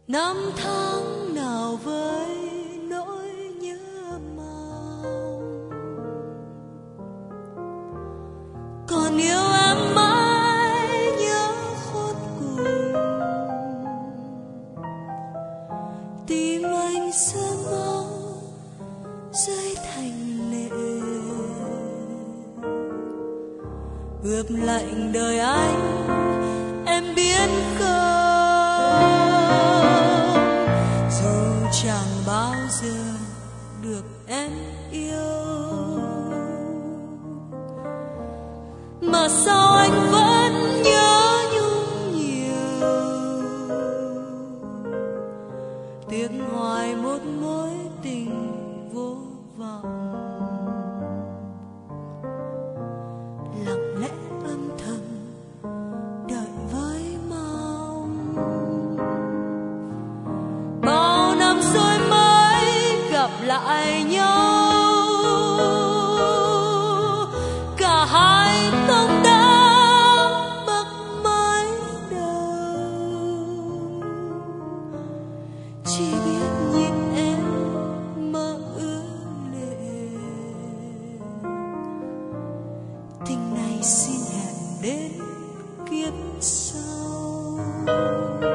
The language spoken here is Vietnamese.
năm tháng nào với nỗi nhớ mong, còn yêu em mãi nhớ khôn cùng. Tim anh sẽ máu rơi thành lệ, ướp lạnh đời anh, em biết không? Dù chẳng bao giờ được em yêu, mà sao anh vẫn nhớ nhung nhiều, tiếc hoài một mối tình vô vọng. Lặng lẽ âm thầm đợi với mong, bao năm rồi mới gặp lại nhau, cả hai không đã bắt mái đầu, chỉ biết nhìn em mà ứa lệ. Tình này xin hẹn đến kiếp sau.